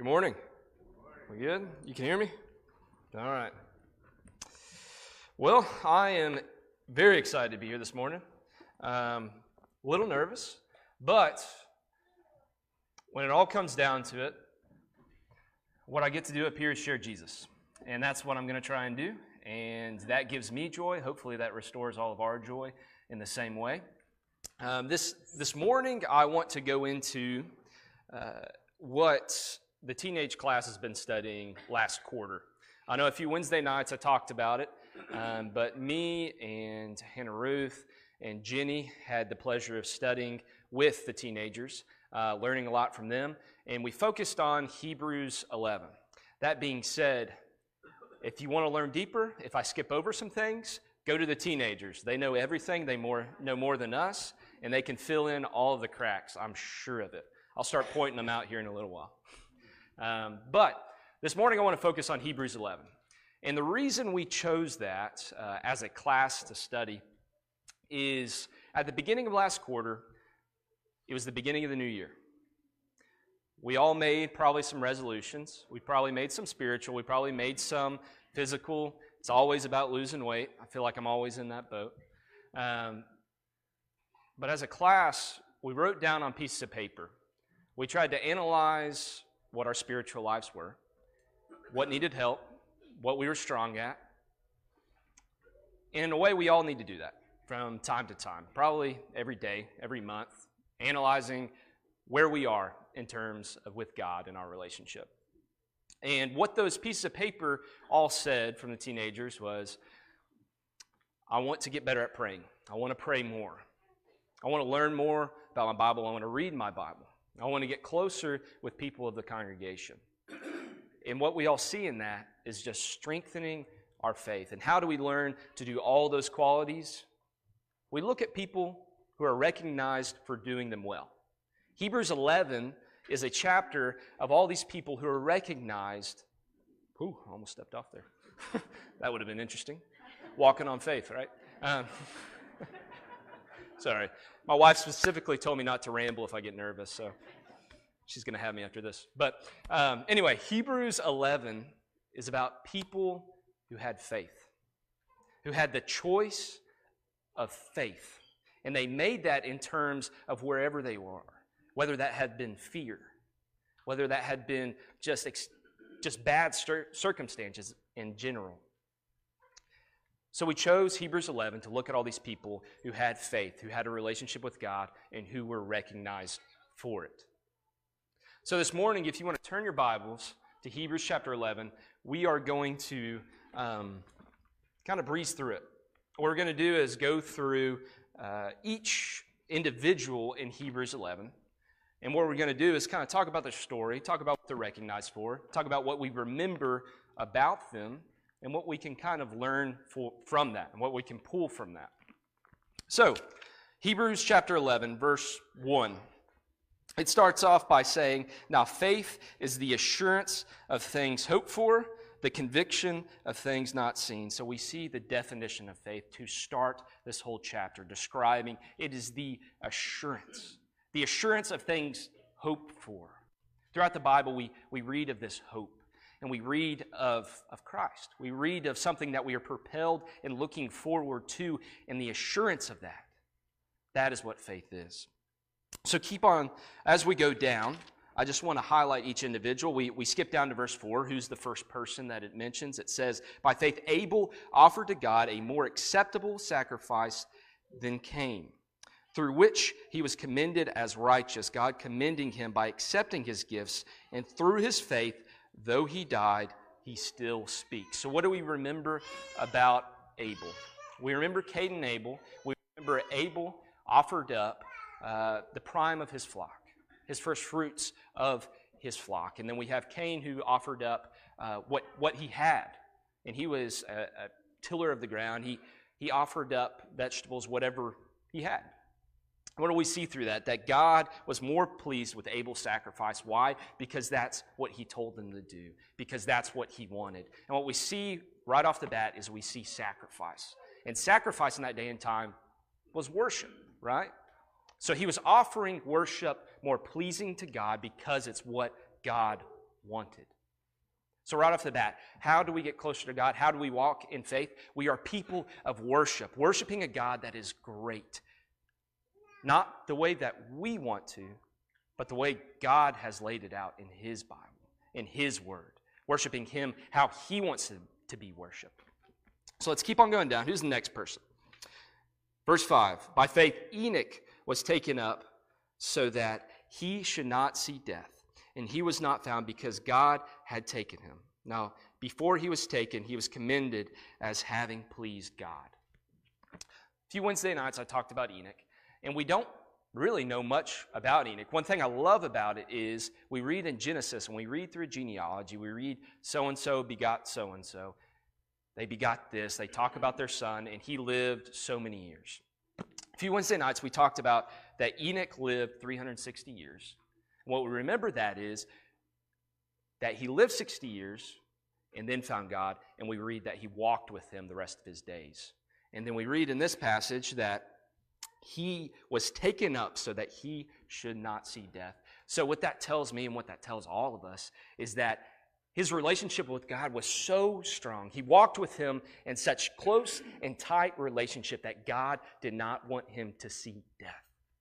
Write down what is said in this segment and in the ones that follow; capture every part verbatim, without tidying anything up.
Good morning. We good? You can hear me? All right. Well, I am very excited to be here this morning. Um, a little nervous, but when it all comes down to it, what I get to do up here is share Jesus. And that's what I'm going to try and do. And that gives me joy. Hopefully that restores all of our joy in the same way. Um, this, this morning, I want to go into uh, what the teenage class has been studying last quarter. I know a few Wednesday nights I talked about it, um, but me and Hannah Ruth and Jenny had the pleasure of studying with the teenagers, uh, learning a lot from them, and we focused on Hebrews eleven. That being said, if you want to learn deeper, if I skip over some things, go to the teenagers. They know everything. They more know more than us, and they can fill in all of the cracks. I'm sure of it. I'll start pointing them out here in a little while. Um, but this morning I want to focus on Hebrews eleven. And the reason we chose that uh, as a class to study is at the beginning of last quarter, it was the beginning of the new year. We all made probably some resolutions. We probably made some spiritual. We probably made some physical. It's always about losing weight. I feel like I'm always in that boat. Um, but as a class, we wrote down on pieces of paper. We tried to analyze what our spiritual lives were, what needed help, what we were strong at. And in a way, we all need to do that from time to time, probably every day, every month, analyzing where we are in terms of with God and our relationship. And what those pieces of paper all said from the teenagers was, I want to get better at praying. I want to pray more. I want to learn more about my Bible. I want to read my Bible. I want to get closer with people of the congregation. And what we all see in that is just strengthening our faith. And how do we learn to do all those qualities? We look at people who are recognized for doing them well. Hebrews eleven is a chapter of all these people who are recognized. Ooh, I almost stepped off there. That would have been interesting. Walking on faith, right? Um, sorry. My wife specifically told me not to ramble if I get nervous, so she's going to have me after this. But um, anyway, Hebrews eleven is about people who had faith, who had the choice of faith. And they made that in terms of wherever they were, whether that had been fear, whether that had been just, ex- just bad cir- circumstances in general. So we chose Hebrews eleven to look at all these people who had faith, who had a relationship with God, and who were recognized for it. So this morning, if you want to turn your Bibles to Hebrews chapter eleven, we are going to um, kind of breeze through it. What we're going to do is go through uh, each individual in Hebrews eleven. And what we're going to do is kind of talk about their story, talk about what they're recognized for, talk about what we remember about them, and what we can kind of learn for, from that, and what we can pull from that. So, Hebrews chapter eleven, verse one. It starts off by saying, now faith is the assurance of things hoped for, the conviction of things not seen. So we see the definition of faith to start this whole chapter, describing it is the assurance, the assurance of things hoped for. Throughout the Bible, we, we read of this hope. And we read of, of Christ. We read of something that we are propelled and looking forward to, and the assurance of that. That is what faith is. So keep on, as we go down, I just want to highlight each individual. We, we skip down to verse four. Who's the first person that it mentions? It says, by faith Abel offered to God a more acceptable sacrifice than Cain, through which he was commended as righteous, God commending him by accepting his gifts, and through his faith, though he died, he still speaks. So what do we remember about Abel? We remember Cain and Abel. We remember Abel offered up uh, the prime of his flock, his first fruits of his flock. And then we have Cain who offered up uh, what, what he had. And he was a, a tiller of the ground. He, he offered up vegetables, whatever he had. What do we see through that? That God was more pleased with Abel's sacrifice. Why? Because that's what he told them to do. Because that's what he wanted. And what we see right off the bat is we see sacrifice. And sacrifice in that day and time was worship, right? So he was offering worship more pleasing to God because it's what God wanted. So right off the bat, how do we get closer to God? How do we walk in faith? We are people of worship, worshiping a God that is great. Not the way that we want to, but the way God has laid it out in His Bible, in His Word. Worshiping Him how He wants to, to be worshipped. So let's keep on going down. Who's the next person? Verse five, by faith Enoch was taken up so that he should not see death. And he was not found because God had taken him. Now, before he was taken, he was commended as having pleased God. A few Wednesday nights I talked about Enoch, and we don't really know much about Enoch. One thing I love about it is we read in Genesis, and we read through genealogy, we read so-and-so begot so-and-so. They begot this, they talk about their son, and he lived so many years. A few Wednesday nights we talked about that Enoch lived three hundred sixty years. What we remember that is that he lived sixty years and then found God, and we read that he walked with him the rest of his days. And then we read in this passage that he was taken up so that he should not see death. So what that tells me and what that tells all of us is that his relationship with God was so strong. He walked with him in such close and tight relationship that God did not want him to see death.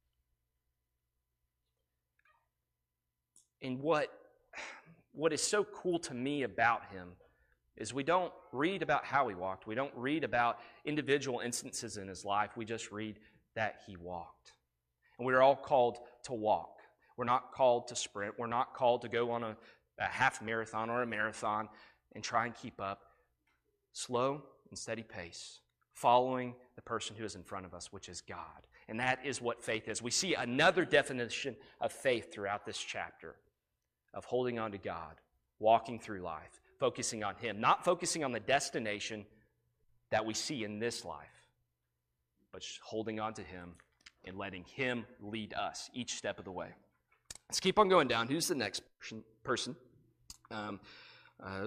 And what, what is so cool to me about him is we don't read about how he walked. We don't read about individual instances in his life. We just read that he walked. And we're all called to walk. We're not called to sprint. We're not called to go on a, a half marathon or a marathon and try and keep up. Slow and steady pace, following the person who is in front of us, which is God. And that is what faith is. We see another definition of faith throughout this chapter, of holding on to God, walking through life, focusing on Him, not focusing on the destination that we see in this life, but just holding on to Him and letting Him lead us each step of the way. Let's keep on going down. Who's the next person? Um, uh,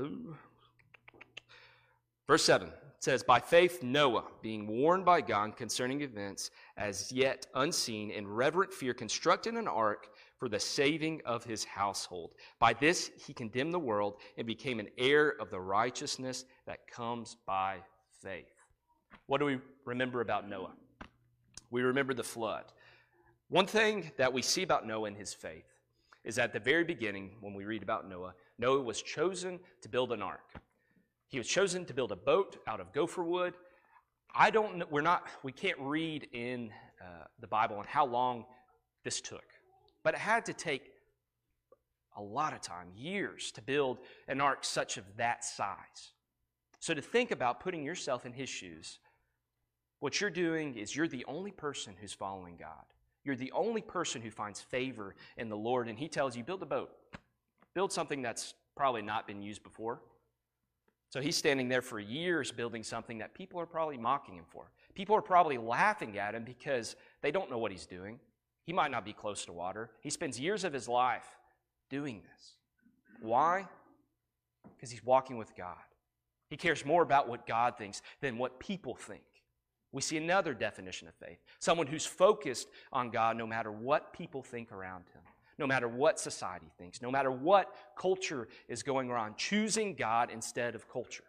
verse seven says, by faith Noah, being warned by God concerning events as yet unseen, in reverent fear constructed an ark for the saving of his household. By this he condemned the world and became an heir of the righteousness that comes by faith. What do we remember about Noah? We remember the flood. One thing that we see about Noah and his faith is at the very beginning, when we read about Noah, Noah was chosen to build an ark. He was chosen to build a boat out of gopher wood. I don't know, we're not, we can't read in uh, the Bible on how long this took. But it had to take a lot of time, years, to build an ark such of that size. So to think about putting yourself in his shoes, what you're doing is you're the only person who's following God. You're the only person who finds favor in the Lord, and he tells you, build a boat. Build something that's probably not been used before. So he's standing there for years building something that people are probably mocking him for. People are probably laughing at him because they don't know what he's doing. He might not be close to water. He spends years of his life doing this. Why? Because he's walking with God. He cares more about what God thinks than what people think. We see another definition of faith. Someone who's focused on God no matter what people think around him, no matter what society thinks, no matter what culture is going around, choosing God instead of culture.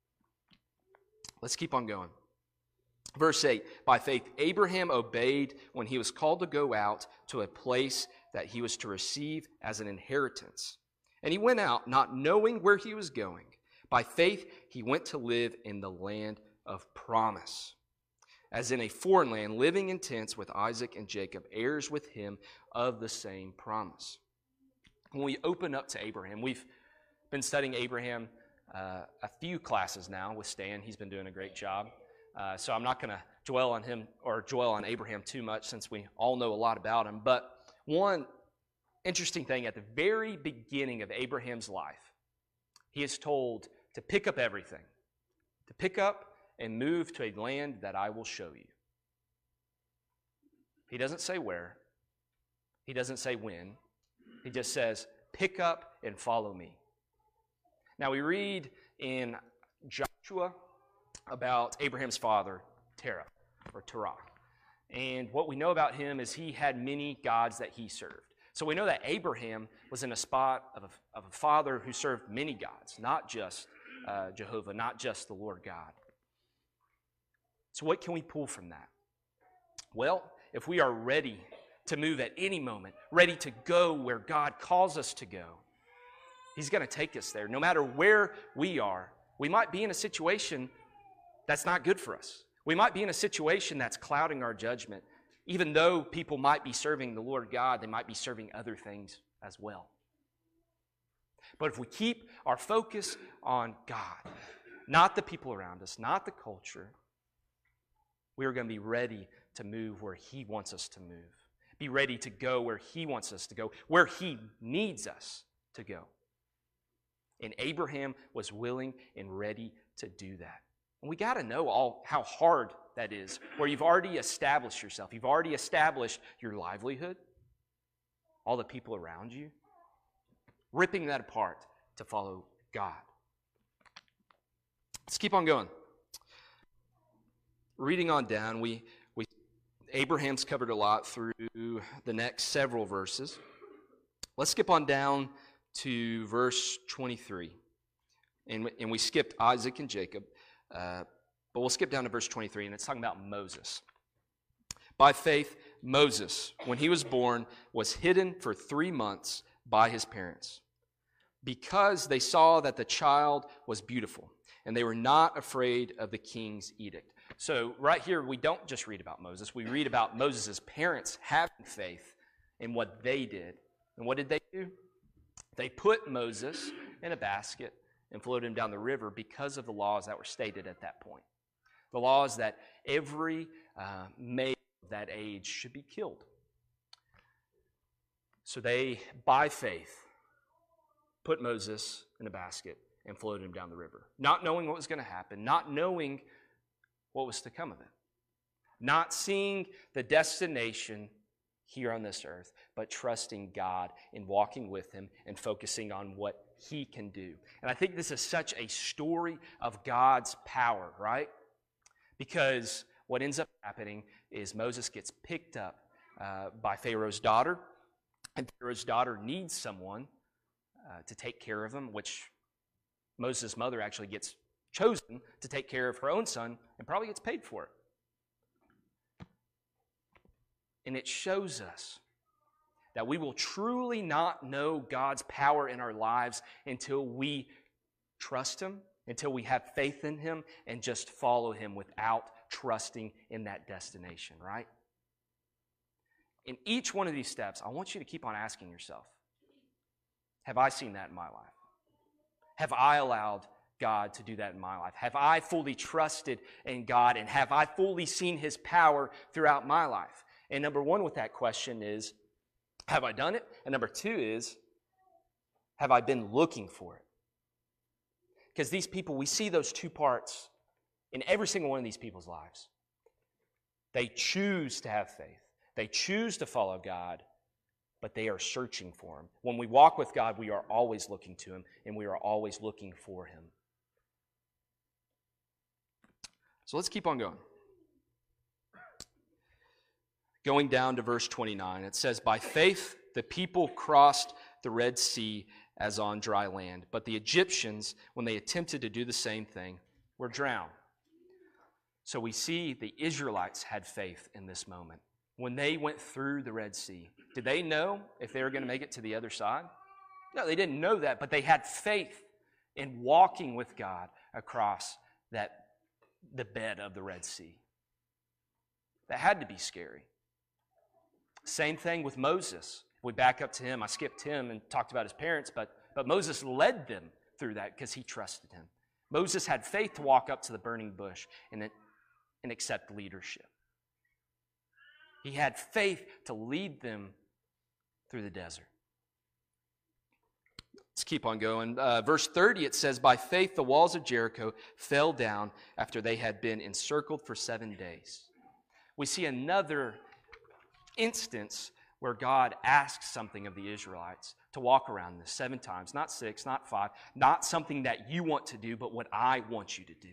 Let's keep on going. Verse eight, by faith Abraham obeyed when he was called to go out to a place that he was to receive as an inheritance. And he went out not knowing where he was going. By faith he went to live in the land of promise, as in a foreign land, living in tents with Isaac and Jacob, heirs with him of the same promise. When we open up to Abraham, we've been studying Abraham uh, a few classes now with Stan. He's been doing a great job. Uh, so I'm not going to dwell on him or dwell on Abraham too much since we all know a lot about him. But one interesting thing at the very beginning of Abraham's life, he is told to pick up everything, to pick up and move to a land that I will show you. He doesn't say where. He doesn't say when. He just says, pick up and follow me. Now we read in Joshua about Abraham's father, Terah, or Terah. And what we know about him is he had many gods that he served. So we know that Abraham was in a spot of a, of a father who served many gods, not just uh, Jehovah, not just the Lord God. So what can we pull from that? Well, if we are ready to move at any moment, ready to go where God calls us to go, He's going to take us there. No matter where we are, we might be in a situation that's not good for us. We might be in a situation that's clouding our judgment. Even though people might be serving the Lord God, they might be serving other things as well. But if we keep our focus on God, not the people around us, not the culture, we are going to be ready to move where He wants us to move. Be ready to go where He wants us to go, where He needs us to go. And Abraham was willing and ready to do that. And we got to know all how hard that is, where you've already established yourself. You've already established your livelihood, all the people around you, ripping that apart to follow God. Let's keep on going. Reading on down, we, we Abraham's covered a lot through the next several verses. Let's skip on down to verse twenty-three. And, and we skipped Isaac and Jacob. Uh, but we'll skip down to verse twenty-three, and it's talking about Moses. By faith, Moses, when he was born, was hidden for three months by his parents, because they saw that the child was beautiful, and they were not afraid of the king's edict. So right here, we don't just read about Moses. We read about Moses' parents having faith in what they did. And what did they do? They put Moses in a basket and floated him down the river because of the laws that were stated at that point. The laws that every uh, male of that age should be killed. So they, by faith, put Moses in a basket and floated him down the river, not knowing what was going to happen, not knowing what was to come of it, not seeing the destination here on this earth, but trusting God and walking with Him and focusing on what He can do. And I think this is such a story of God's power, right? Because what ends up happening is Moses gets picked up uh, by Pharaoh's daughter, and Pharaoh's daughter needs someone uh, to take care of him, which Moses' mother actually gets chosen to take care of her own son and probably gets paid for it. And it shows us that we will truly not know God's power in our lives until we trust Him, until we have faith in Him, and just follow Him without trusting in that destination, right? In each one of these steps, I want you to keep on asking yourself, have I seen that in my life? Have I allowed God to do that in my life? Have I fully trusted in God, and have I fully seen His power throughout my life? And number one with that question is, have I done it? And number two is, have I been looking for it? Because these people, we see those two parts in every single one of these people's lives. They choose to have faith. They choose to follow God, but they are searching for Him. When we walk with God, we are always looking to Him, and we are always looking for Him. So let's keep on going. Going down to verse twenty-nine, it says, by faith the people crossed the Red Sea as on dry land, but the Egyptians, when they attempted to do the same thing, were drowned. So we see the Israelites had faith in this moment. When they went through the Red Sea, did they know if they were going to make it to the other side? No, they didn't know that, but they had faith in walking with God across that the bed of the Red Sea. That had to be scary. Same thing with Moses. If we back up to him, I skipped him and talked about his parents, but, but Moses led them through that because he trusted him. Moses had faith to walk up to the burning bush and, it, and accept leadership. He had faith to lead them through the desert. Let's keep on going. Uh, verse thirty, it says, by faith the walls of Jericho fell down after they had been encircled for seven days. We see another instance where God asks something of the Israelites to walk around this seven times, not six, not five, not something that you want to do, but what I want you to do.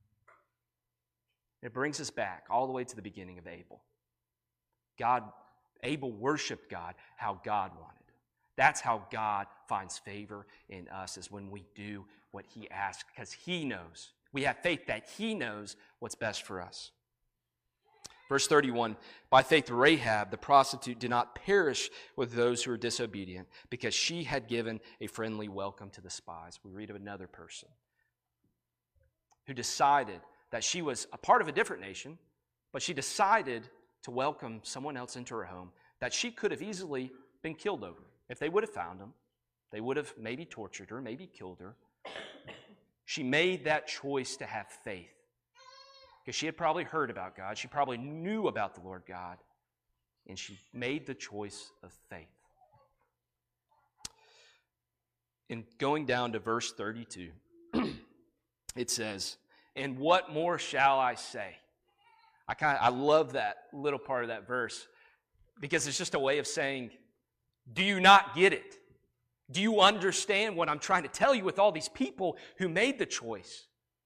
It brings us back all the way to the beginning of Abel. God Abel worshiped God how God wanted. That's how God finds favor in us, is when we do what he asks, because he knows. We have faith that he knows what's best for us. Verse thirty-one, by faith Rahab, the prostitute, did not perish with those who were disobedient, because she had given a friendly welcome to the spies. We read of another person who decided that she was a part of a different nation, but she decided to welcome someone else into her home that she could have easily been killed over. If they would have found him, they would have maybe tortured her, maybe killed her. She made that choice to have faith, because she had probably heard about God. She probably knew about the Lord God, and she made the choice of faith. In going down to verse thirty-two, it says, "And what more shall I say?" I kind of I love that little part of that verse, because it's just a way of saying, do you not get it? Do you understand what I'm trying to tell you with all these people who made the choice?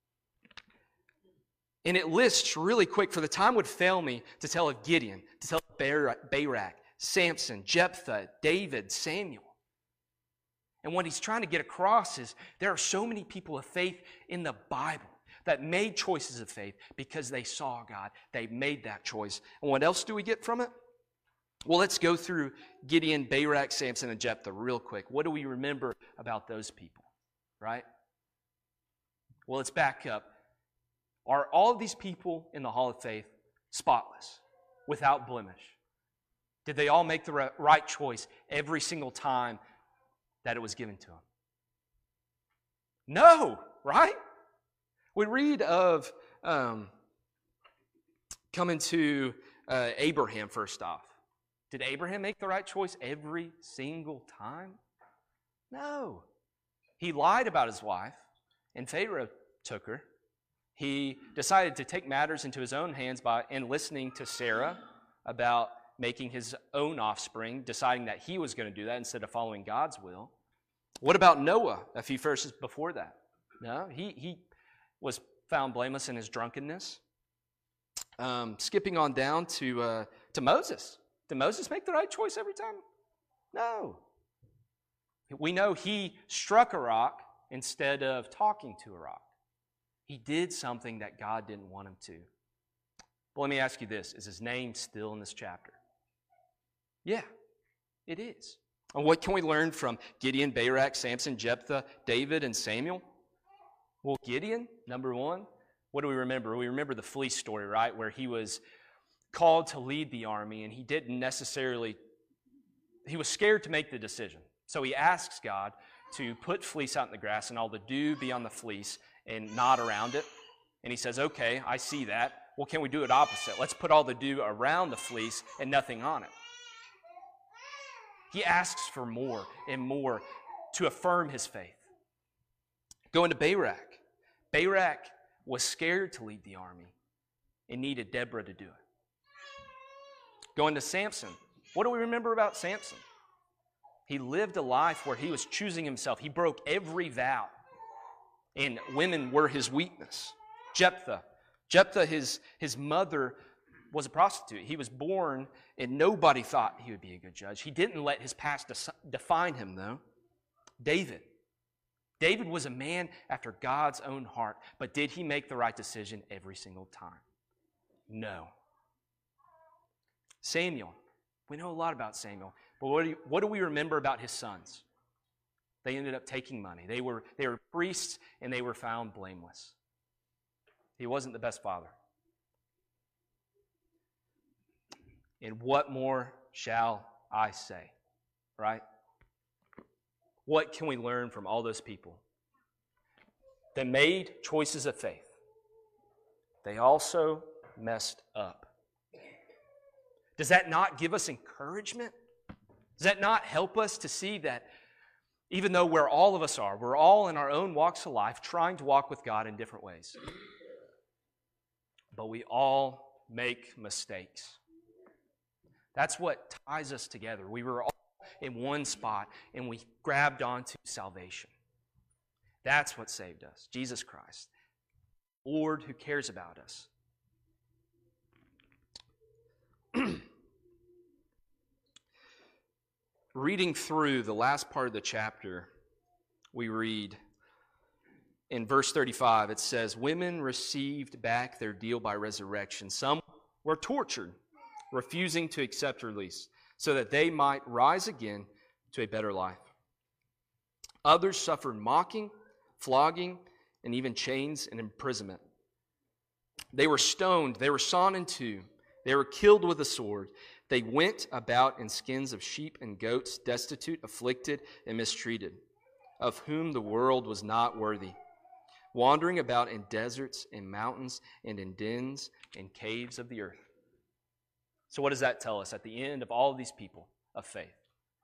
And it lists really quick, for the time would fail me to tell of Gideon, to tell of Barak, Samson, Jephthah, David, Samuel. And what he's trying to get across is there are so many people of faith in the Bible that made choices of faith because they saw God. They made that choice. And what else do we get from it? Well, let's go through Gideon, Barak, Samson, and Jephthah real quick. What do we remember about those people, right? Well, let's back up. Are all of these people in the Hall of Faith spotless, without blemish? Did they all make the right choice every single time that it was given to them? No, right? We read of um, coming to uh, Abraham first off. Did Abraham make the right choice every single time? No. He lied about his wife, and Pharaoh took her. He decided to take matters into his own hands by and listening to Sarah about making his own offspring, deciding that he was going to do that instead of following God's will. What about Noah a few verses before that? No, he, he was found blameless in his drunkenness. Um, skipping on down to uh, to Moses. Did Moses make the right choice every time? No. We know he struck a rock instead of talking to a rock. He did something that God didn't want him to. But let me ask you this. Is his name still in this chapter? Yeah, it is. And what can we learn from Gideon, Barak, Samson, Jephthah, David, and Samuel? Well, Gideon, number one, what do we remember? We remember the fleece story, right? Where he was called to lead the army, and he didn't necessarily, he was scared to make the decision. So he asks God to put fleece out in the grass and all the dew be on the fleece and not around it. And he says, okay, I see that. Well, can we do it opposite? Let's put all the dew around the fleece and nothing on it. He asks for more and more to affirm his faith. Going to Barak. Barak was scared to lead the army and needed Deborah to do it. Going to Samson. What do we remember about Samson? He lived a life where he was choosing himself. He broke every vow, and women were his weakness. Jephthah. Jephthah, his, his mother, was a prostitute. He was born, and nobody thought he would be a good judge. He didn't let his past define him, though. David. David was a man after God's own heart, but did he make the right decision every single time? No. Samuel. We know a lot about Samuel, but what do, you, what do we remember about his sons? They ended up taking money. They were, they were priests, and they were found blameless. He wasn't the best father. And what more shall I say? Right? What can we learn from all those people that made choices of faith? They also messed up. Does that not give us encouragement? Does that not help us to see that even though where all of us are, we're all in our own walks of life trying to walk with God in different ways. But we all make mistakes. That's what ties us together. We were all in one spot and we grabbed onto salvation. That's what saved us. Jesus Christ, Lord who cares about us. reading through the last part of the chapter, we read in verse thirty-five, it says, women received back their deal by resurrection. Some were tortured, refusing to accept release, so that they might rise again to a better life. Others suffered mocking, flogging, and even chains and imprisonment. They were stoned, they were sawn in two, they were killed with a sword. They went about in skins of sheep and goats, destitute, afflicted, and mistreated, of whom the world was not worthy, wandering about in deserts and mountains and in dens and caves of the earth. So what does that tell us at the end of all of these people of faith?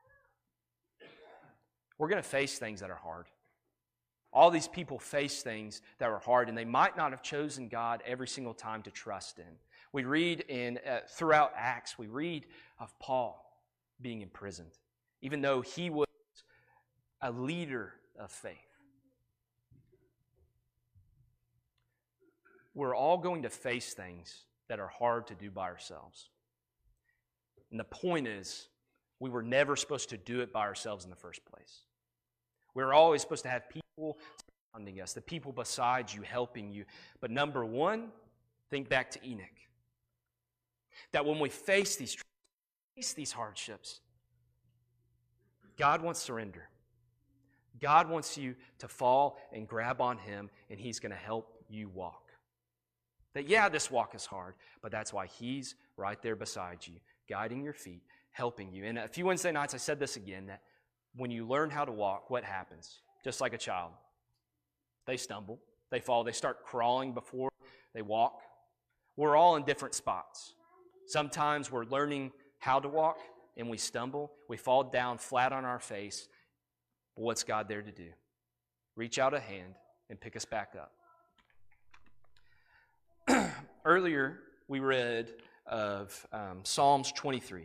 We're going to face things that are hard. All these people face things that were hard, and they might not have chosen God every single time to trust in. We read in uh, throughout Acts, we read of Paul being imprisoned, even though he was a leader of faith. We're all going to face things that are hard to do by ourselves. And the point is, we were never supposed to do it by ourselves in the first place. We're always supposed to have people surrounding us, the people beside you helping you. But number one, think back to Enoch. That when we face these, face these hardships, God wants surrender. God wants you to fall and grab on Him, and He's going to help you walk. That, yeah, this walk is hard, but that's why He's right there beside you, guiding your feet, helping you. And a few Wednesday nights I said this again, that when you learn how to walk, what happens? Just like a child. They stumble, they fall, they start crawling before they walk. We're all in different spots. Sometimes we're learning how to walk and we stumble. We fall down flat on our face. But what's God there to do? Reach out a hand and pick us back up. Earlier, we read of um, Psalms twenty-three.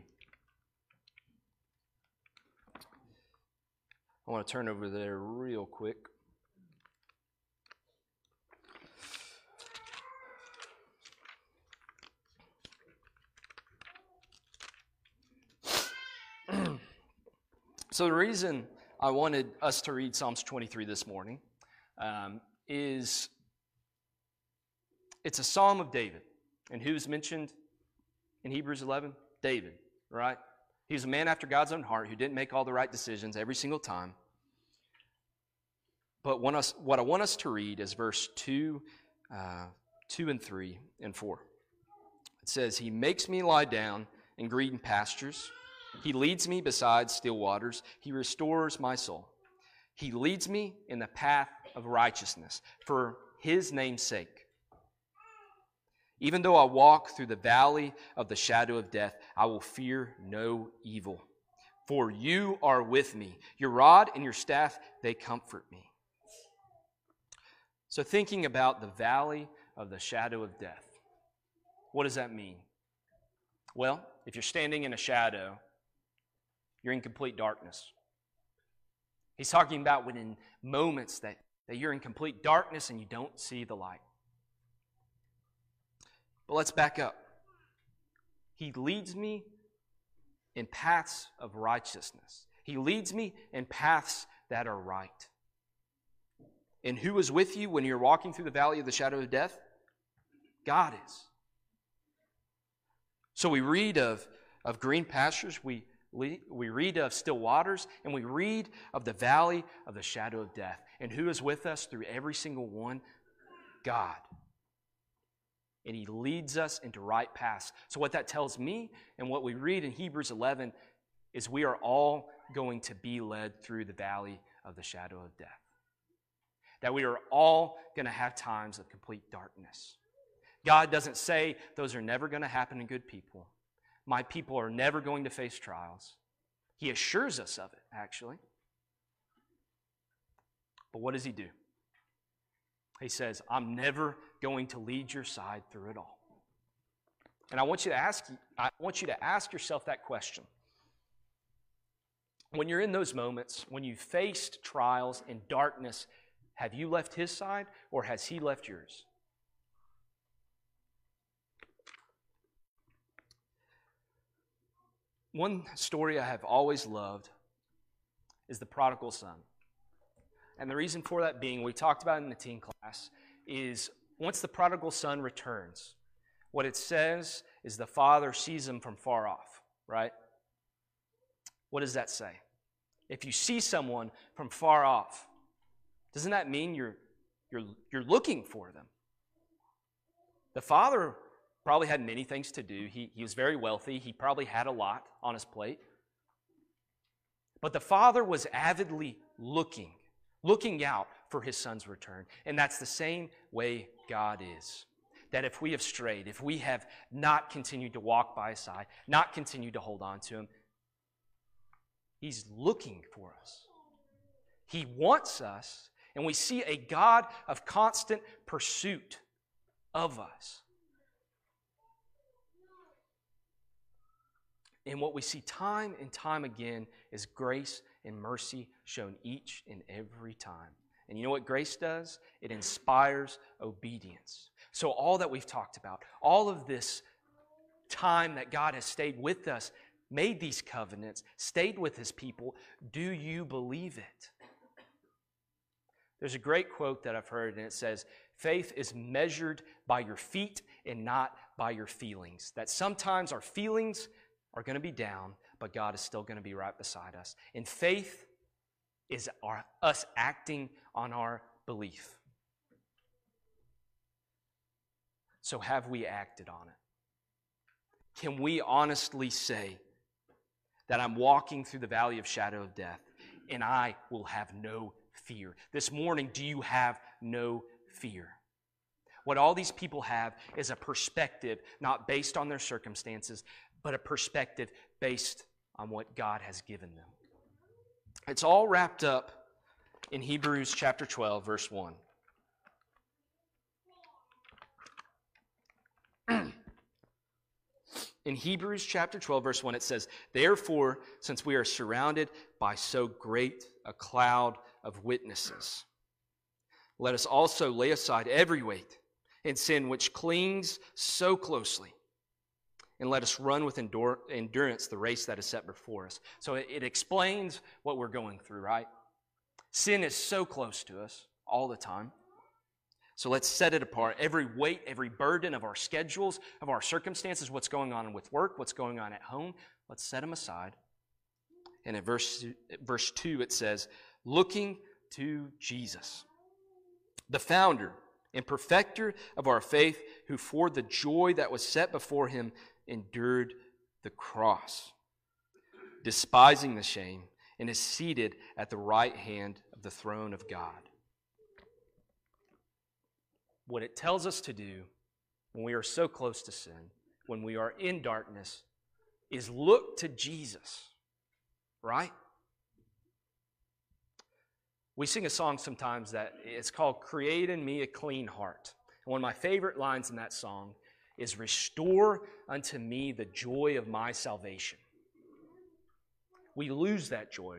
I want to turn over there real quick. So the reason I wanted us to read Psalms twenty-three this morning um, is it's a psalm of David. And who's mentioned in Hebrews eleven? David, right? He was a man after God's own heart who didn't make all the right decisions every single time. But what, us, what I want us to read is verse two, uh, two and three and four. It says, He makes me lie down in green pastures. He leads me beside still waters. He restores my soul. He leads me in the path of righteousness for His name's sake. Even though I walk through the valley of the shadow of death, I will fear no evil. For You are with me. Your rod and Your staff, they comfort me. So thinking about the valley of the shadow of death, what does that mean? Well, if you're standing in a shadow, you're in complete darkness. He's talking about when in moments that, that you're in complete darkness and you don't see the light. But let's back up. He leads me in paths of righteousness. He leads me in paths that are right. And who is with you when you're walking through the valley of the shadow of death? God is. So we read of, of green pastures, we, we read of still waters, and we read of the valley of the shadow of death. And who is with us through every single one? God. And He leads us into right paths. So what that tells me, and what we read in Hebrews eleven, is we are all going to be led through the valley of the shadow of death. That we are all going to have times of complete darkness. God doesn't say those are never going to happen to good people. My people are never going to face trials. He assures us of it, actually. But what does He do? He says, I'm never going to lead your side through it all. And I want you to ask, I want you to ask yourself that question. When you're in those moments, when you've faced trials and darkness, have you left His side or has He left yours? One story I have always loved is the prodigal son. And the reason for that being, we talked about in the teen class, is once the prodigal son returns, what it says is the father sees him from far off, right? What does that say? If you see someone from far off, doesn't that mean you're, you're, you're looking for them? The father probably had many things to do. He, he was very wealthy. He probably had a lot on his plate. But the father was avidly looking, looking out for his son's return. And that's the same way God is. That if we have strayed, if we have not continued to walk by his side, not continued to hold on to him, he's looking for us. He wants us, and we see a God of constant pursuit of us. And what we see time and time again is grace and mercy shown each and every time. And you know what grace does? It inspires obedience. So all that we've talked about, all of this time that God has stayed with us, made these covenants, stayed with his people, do you believe it? There's a great quote that I've heard, and it says, faith is measured by your feet and not by your feelings. That sometimes our feelings are going to be down, but God is still going to be right beside us. And faith is our, us acting on our belief. So have we acted on it? Can we honestly say that I'm walking through the valley of shadow of death and I will have no fear? This morning, do you have no fear? What all these people have is a perspective not based on their circumstances, but a perspective based on what God has given them. It's all wrapped up in Hebrews chapter twelve, verse one. In Hebrews chapter twelve, verse one, it says, therefore, since we are surrounded by so great a cloud of witnesses, let us also lay aside every weight and sin which clings so closely, and let us run with endure, endurance the race that is set before us. So it, it explains what we're going through, right? Sin is so close to us all the time. So let's set it apart. Every weight, every burden of our schedules, of our circumstances, what's going on with work, what's going on at home, let's set them aside. And at verse, verse two, it says, looking to Jesus, the founder and perfecter of our faith, who for the joy that was set before him endured the cross, despising the shame, and is seated at the right hand of the throne of God. What it tells us to do when we are so close to sin, when we are in darkness, is look to Jesus, right? We sing a song sometimes that it's called Create in Me a Clean Heart. And one of my favorite lines in that song is, restore unto me the joy of my salvation. We lose that joy.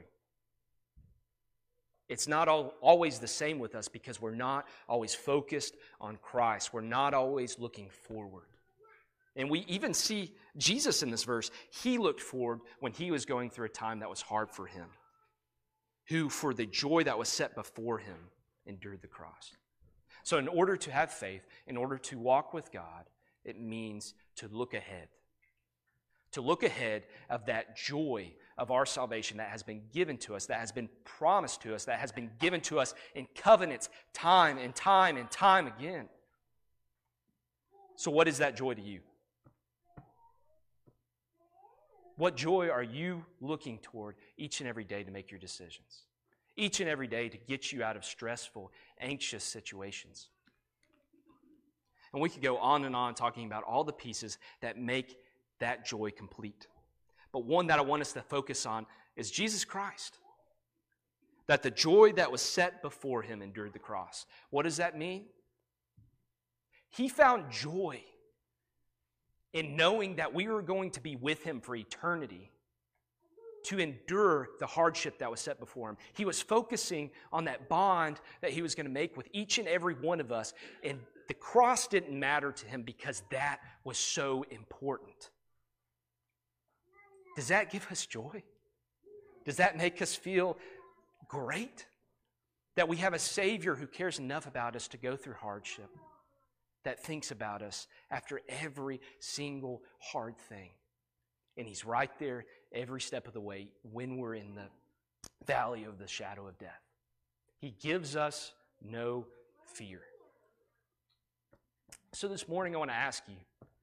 It's not all, always the same with us because we're not always focused on Christ. We're not always looking forward. And we even see Jesus in this verse. He looked forward when he was going through a time that was hard for him, who for the joy that was set before him endured the cross. So in order to have faith, in order to walk with God, it means to look ahead. To look ahead of that joy of our salvation that has been given to us, that has been promised to us, that has been given to us in covenants time and time and time again. So what is that joy to you? What joy are you looking toward each and every day to make your decisions? Each and every day to get you out of stressful, anxious situations. And we could go on and on talking about all the pieces that make that joy complete. But one that I want us to focus on is Jesus Christ. That the joy that was set before him endured the cross. What does that mean? He found joy in knowing that we were going to be with him for eternity, to endure the hardship that was set before him. He was focusing on that bond that he was going to make with each and every one of us. And the cross didn't matter to him because that was so important. Does that give us joy? Does that make us feel great? That we have a Savior who cares enough about us to go through hardship, that thinks about us after every single hard thing. And He's right there every step of the way when we're in the valley of the shadow of death. He gives us no fear. So this morning I want to ask you,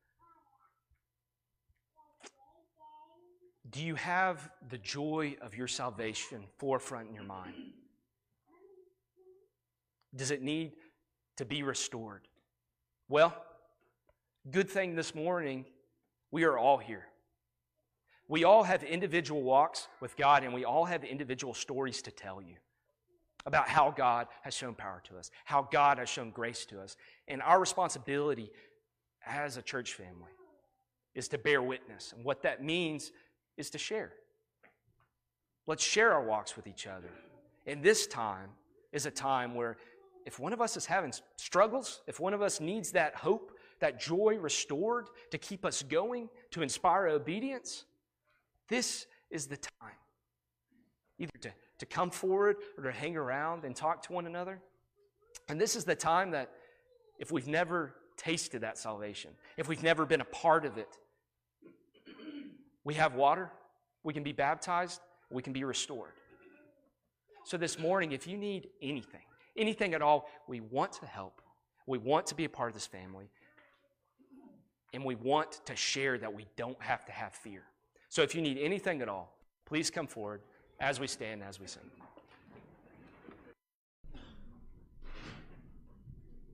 do you have the joy of your salvation forefront in your mind? Does it need to be restored? Well, good thing this morning, we are all here. We all have individual walks with God, and we all have individual stories to tell you about how God has shown power to us, how God has shown grace to us. And our responsibility as a church family is to bear witness. And what that means is to share. Let's share our walks with each other. And this time is a time where if one of us is having struggles, if one of us needs that hope, that joy restored to keep us going, to inspire obedience, this is the time. Either to, to come forward or to hang around and talk to one another. And this is the time that if we've never tasted that salvation, if we've never been a part of it, we have water, we can be baptized, we can be restored. So this morning, if you need anything, anything at all, we want to help. We want to be a part of this family. And we want to share that we don't have to have fear. So if you need anything at all, please come forward as we stand, as we sing.